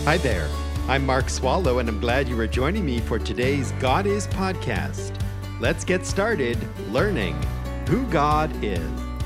Hi there. I'm Mark Swallow, and I'm glad you are joining me for today's God Is podcast. Let's get started learning who God is.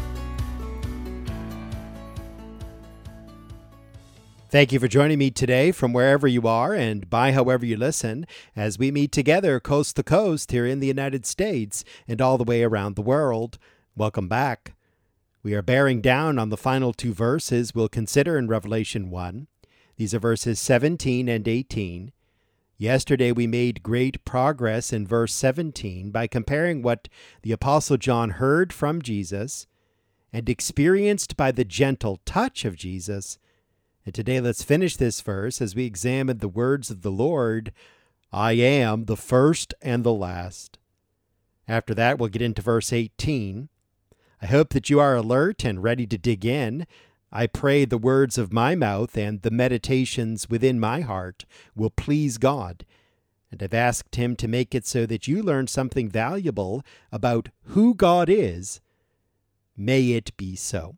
Thank you for joining me today from wherever you are and by however you listen as we meet together coast to coast here in the United States and all the way around the world. Welcome back. We are bearing down on the final two verses we'll consider in Revelation 1. These are verses 17 and 18. Yesterday we made great progress in verse 17 by comparing what the Apostle John heard from Jesus and experienced by the gentle touch of Jesus. And today let's finish this verse as we examine the words of the Lord, I am the first and the last. After that, we'll get into verse 18. I hope that you are alert and ready to dig in. I pray the words of my mouth and the meditations within my heart will please God. And I've asked Him to make it so that you learn something valuable about who God is. May it be so.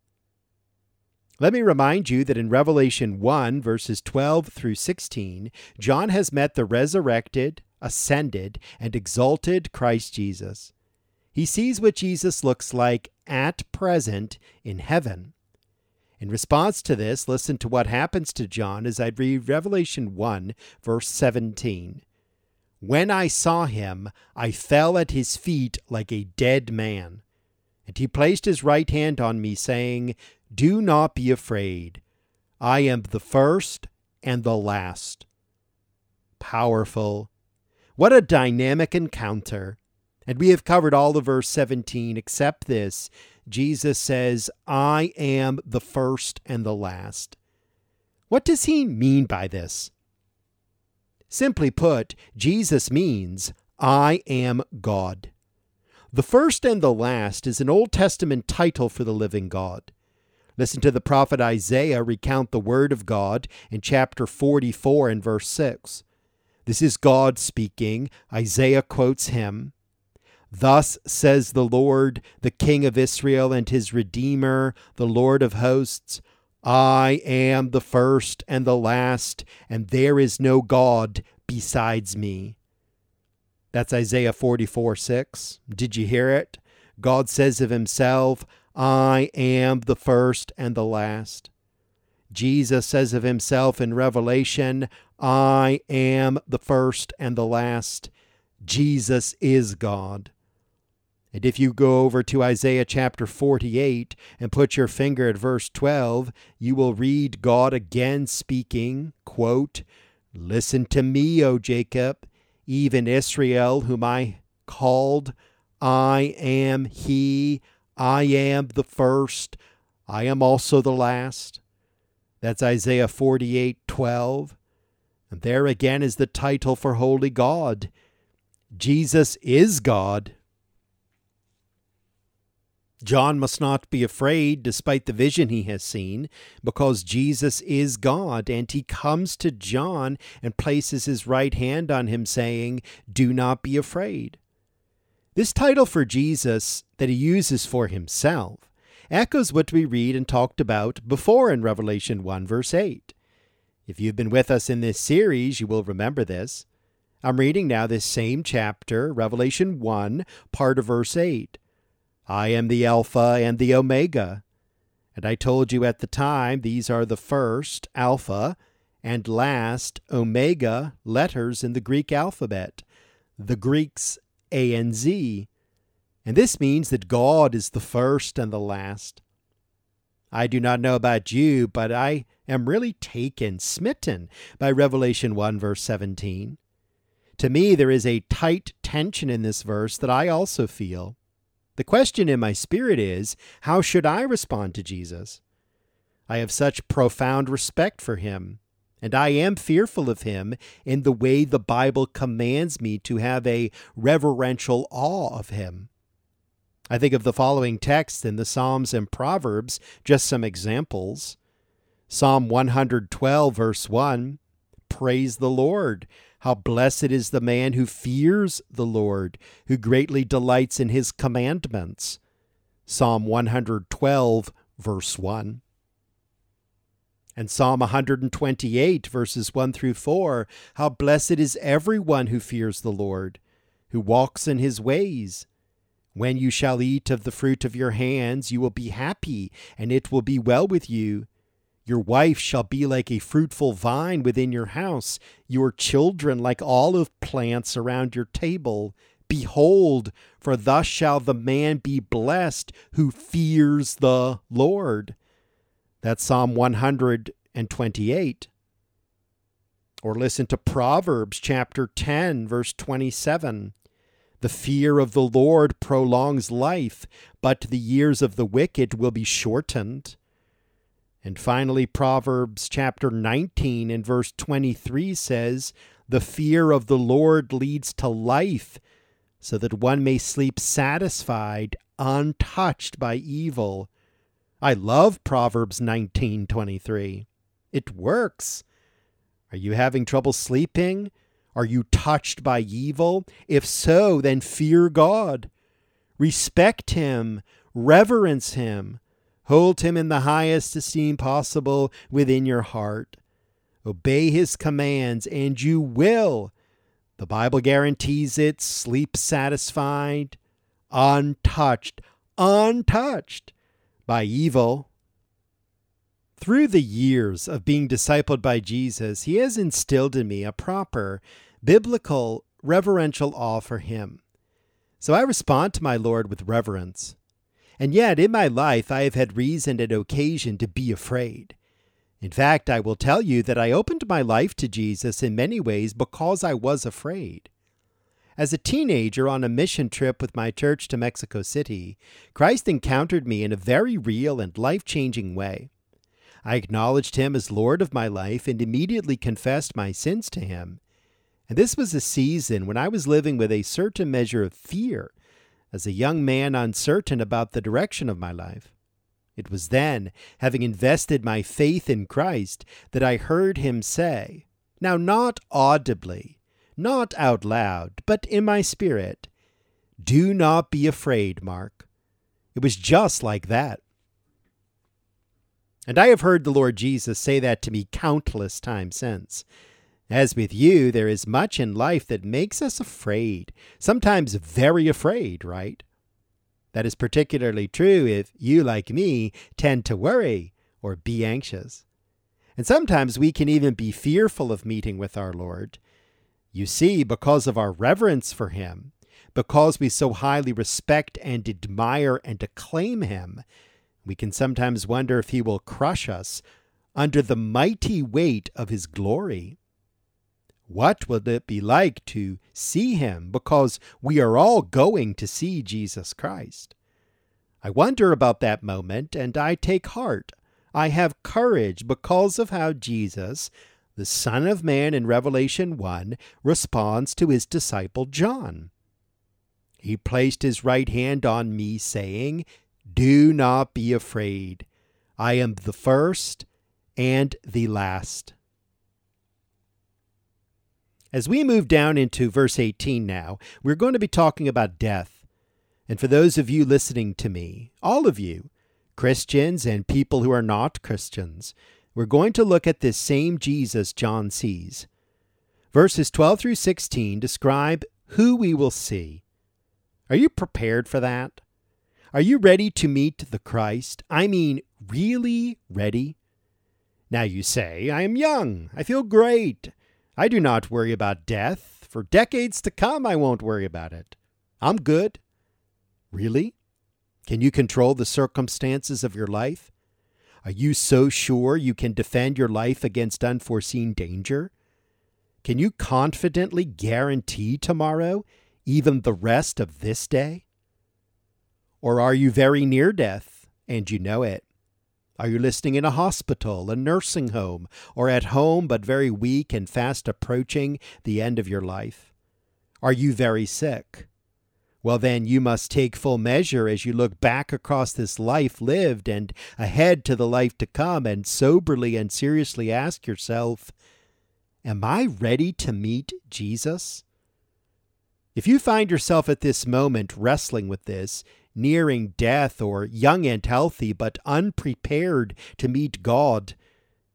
Let me remind you that in Revelation 1, verses 12 through 16, John has met the resurrected, ascended, and exalted Christ Jesus. He sees what Jesus looks like at present in heaven. In response to this, listen to what happens to John as I read Revelation 1, verse 17. When I saw him, I fell at his feet like a dead man. And he placed his right hand on me, saying, Do not be afraid. I am the first and the last. Powerful. What a dynamic encounter. And we have covered all of verse 17 except this. Jesus says, I am the first and the last. What does he mean by this? Simply put, Jesus means, I am God. The first and the last is an Old Testament title for the living God. Listen to the prophet Isaiah recount the word of God in chapter 44 and verse 6. This is God speaking. Isaiah quotes him. Thus says the Lord, the King of Israel and his Redeemer, the Lord of hosts, I am the first and the last, and there is no God besides me. That's Isaiah 44:6. Did you hear it? God says of himself, I am the first and the last. Jesus says of himself in Revelation, I am the first and the last. Jesus is God. And if you go over to Isaiah chapter 48 and put your finger at verse 12, you will read God again speaking, quote, Listen to me, O Jacob, even Israel, whom I called. I am he. I am the first. I am also the last. That's Isaiah 48:12. And there again is the title for Holy God. Jesus is God. John must not be afraid despite the vision he has seen, because Jesus is God, and he comes to John and places his right hand on him, saying, Do not be afraid. This title for Jesus that he uses for himself echoes what we read and talked about before in Revelation 1, verse 8. If you've been with us in this series, you will remember this. I'm reading now this same chapter, Revelation 1, part of verse 8. I am the Alpha and the Omega. And I told you at the time, these are the first, Alpha, and last, Omega, letters in the Greek alphabet. The Greeks A and Z. And this means that God is the first and the last. I do not know about you, but I am really smitten by Revelation 1, verse 17. To me, there is a tight tension in this verse that I also feel. The question in my spirit is, how should I respond to Jesus? I have such profound respect for him, and I am fearful of him in the way the Bible commands me to have a reverential awe of him. I think of the following texts in the Psalms and Proverbs, just some examples. Psalm 112, verse 1, Praise the Lord. How blessed is the man who fears the Lord, who greatly delights in his commandments. Psalm 112, verse 1. And Psalm 128, verses 1 through 4, how blessed is everyone who fears the Lord, who walks in his ways. When you shall eat of the fruit of your hands, you will be happy, and it will be well with you. Your wife shall be like a fruitful vine within your house, your children like olive plants around your table. Behold, for thus shall the man be blessed who fears the Lord. That's Psalm 128. Or listen to Proverbs chapter 10, verse 27. The fear of the Lord prolongs life, but the years of the wicked will be shortened. And finally, Proverbs chapter 19 and verse 23 says, the fear of the Lord leads to life, so that one may sleep satisfied, untouched by evil. I love Proverbs 19:23. It works. Are you having trouble sleeping? Are you touched by evil? If so, then fear God. Respect him, reverence him, hold him in the highest esteem possible within your heart. Obey his commands, and you will, the Bible guarantees it, sleep satisfied, untouched by evil. Through the years of being discipled by Jesus, he has instilled in me a proper, biblical, reverential awe for him. So I respond to my Lord with reverence. And yet, in my life, I have had reason and occasion to be afraid. In fact, I will tell you that I opened my life to Jesus in many ways because I was afraid. As a teenager on a mission trip with my church to Mexico City, Christ encountered me in a very real and life-changing way. I acknowledged him as Lord of my life and immediately confessed my sins to him. And this was a season when I was living with a certain measure of fear, as a young man uncertain about the direction of my life. It was then, having invested my faith in Christ, that I heard him say, now not audibly, not out loud, but in my spirit, do not be afraid, Mark. It was just like that. And I have heard the Lord Jesus say that to me countless times since. As with you, there is much in life that makes us afraid, sometimes very afraid, right? That is particularly true if you, like me, tend to worry or be anxious. And sometimes we can even be fearful of meeting with our Lord. You see, because of our reverence for him, because we so highly respect and admire and acclaim him, we can sometimes wonder if he will crush us under the mighty weight of his glory. What will it be like to see him, because we are all going to see Jesus Christ? I wonder about that moment, and I take heart. I have courage because of how Jesus, the Son of Man in Revelation 1, responds to his disciple John. He placed his right hand on me, saying, do not be afraid. I am the first and the last. As we move down into verse 18 now, we're going to be talking about death. And for those of you listening to me, all of you, Christians and people who are not Christians, we're going to look at this same Jesus John sees. Verses 12 through 16 describe who we will see. Are you prepared for that? Are you ready to meet the Christ? I mean, really ready? Now you say, I am young. I feel great. I do not worry about death. For decades to come, I won't worry about it. I'm good. Really? Can you control the circumstances of your life? Are you so sure you can defend your life against unforeseen danger? Can you confidently guarantee tomorrow, even the rest of this day? Or are you very near death, and you know it? Are you listening in a hospital, a nursing home, or at home but very weak and fast approaching the end of your life? Are you very sick? Well, then you must take full measure as you look back across this life lived and ahead to the life to come, and soberly and seriously ask yourself, am I ready to meet Jesus? If you find yourself at this moment wrestling with this, nearing death, or young and healthy but unprepared to meet God,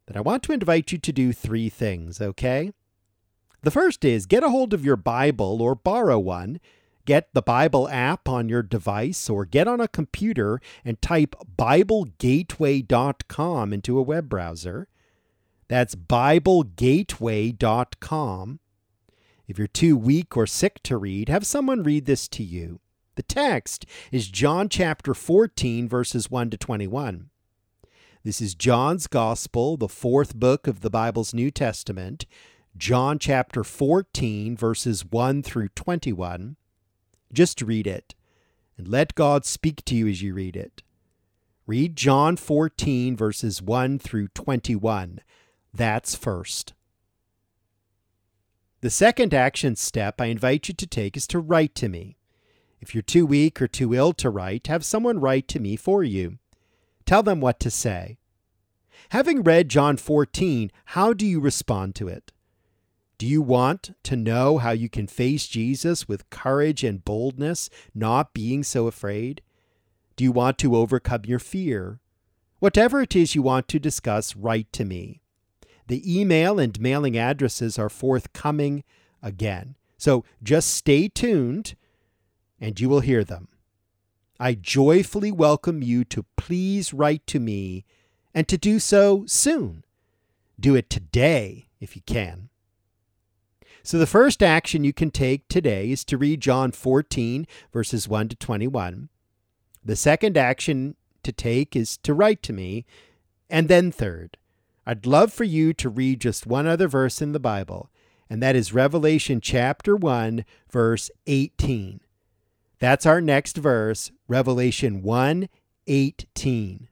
then I want to invite you to do 3 things, okay? The first is get a hold of your Bible or borrow one. Get the Bible app on your device or get on a computer and type BibleGateway.com into a web browser. That's BibleGateway.com. If you're too weak or sick to read, have someone read this to you. The text is John chapter 14, verses 1 to 21. This is John's Gospel, the 4th book of the Bible's New Testament, John chapter 14, verses 1 through 21. Just read it, and let God speak to you as you read it. Read John 14, verses 1 through 21. That's first. The second action step I invite you to take is to write to me. If you're too weak or too ill to write, have someone write to me for you. Tell them what to say. Having read John 14, how do you respond to it? Do you want to know how you can face Jesus with courage and boldness, not being so afraid? Do you want to overcome your fear? Whatever it is you want to discuss, write to me. The email and mailing addresses are forthcoming again. So just stay tuned and you will hear them. I joyfully welcome you to please write to me and to do so soon. Do it today if you can. So the first action you can take today is to read John 14, verses 1 to 21. The second action to take is to write to me. And then third, I'd love for you to read just one other verse in the Bible, and that is Revelation chapter 1, verse 18. That's our next verse, Revelation 1:18.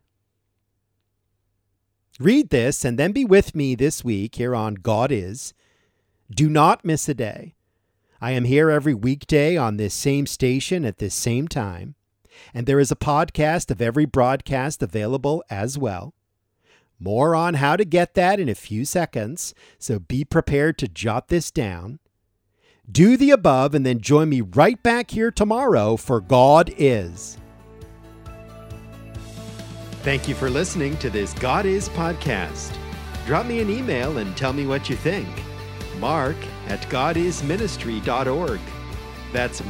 Read this and then be with me this week here on God Is. Do not miss a day. I am here every weekday on this same station at this same time, and there is a podcast of every broadcast available as well. More on how to get that in a few seconds, so be prepared to jot this down. Do the above and then join me right back here tomorrow for God Is. Thank you for listening to this God Is podcast. Drop me an email and tell me what you think. Mark@godisministry.org. That's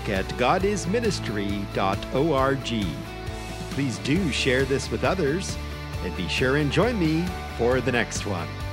Mark@godisministry.org. Please do share this with others and be sure and join me for the next one.